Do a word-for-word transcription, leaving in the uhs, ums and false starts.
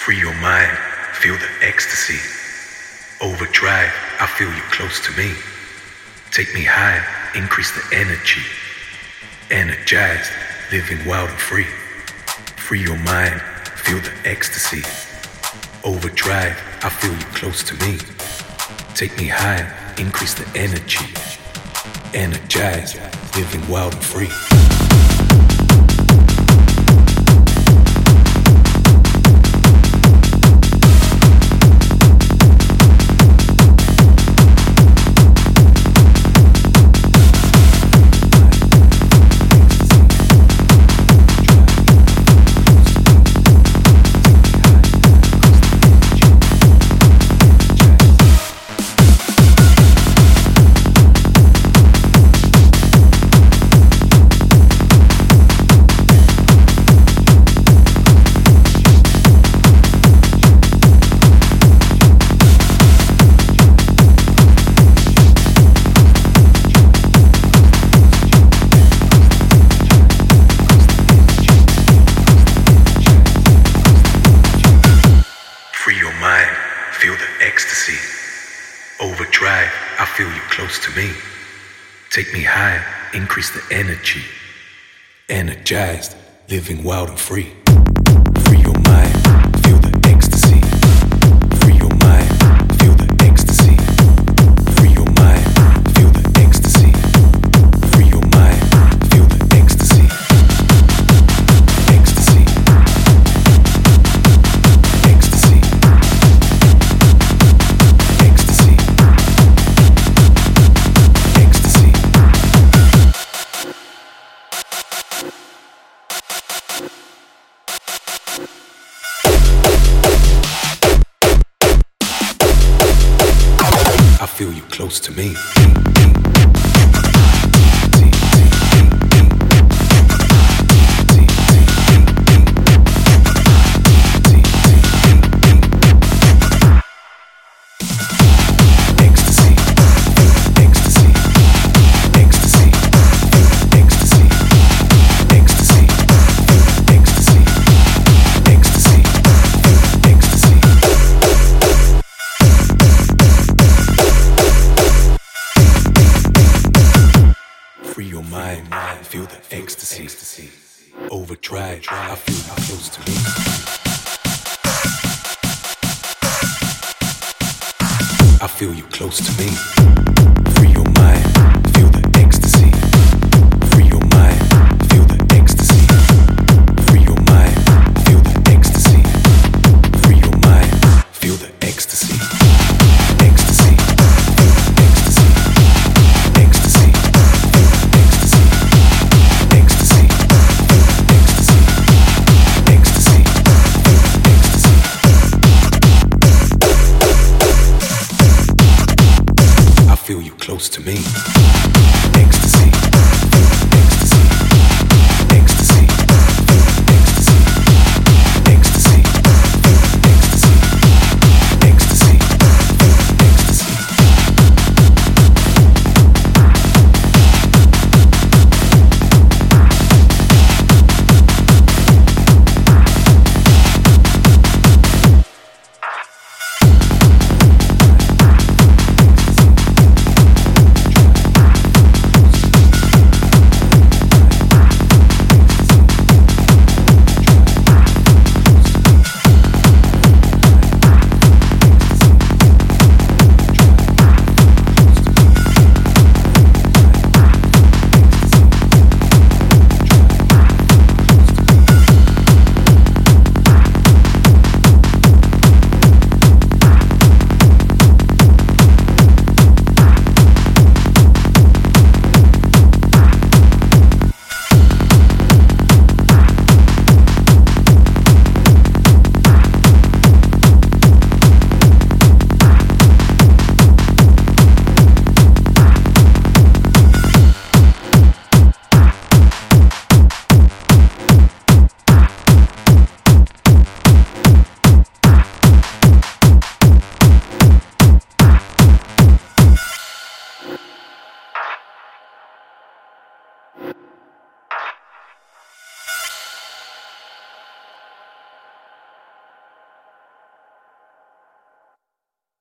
Free your mind, feel the ecstasy. Overdrive, I feel you close to me. Take me high, increase the energy. Energized, living wild and free. Free your mind, feel the ecstasy. Overdrive, I feel you close to me. Take me high, increase the energy. Energized, living wild and free. Feel the ecstasy. Overdrive, I feel you close to me. Take me high, increase the energy. Energized, living wild and free. Free your mind, feel the ecstasy. Free your mind, feel the ecstasy. Free your mind, feel the ecstasy. Free your mind, feel the ecstasy. Ecstasy. Ecstasy. I feel you close to me. Free your mind, feel the ecstasy. Overdrive, I feel you close to me. I feel you close to me. Free your mind, feel the ecstasy. Free your mind, feel the ecstasy. Free your mind, feel the ecstasy. Free your mind, feel the ecstasy. Ecstasy, feel the ecstasy. Ecstasy. Feel you close to me.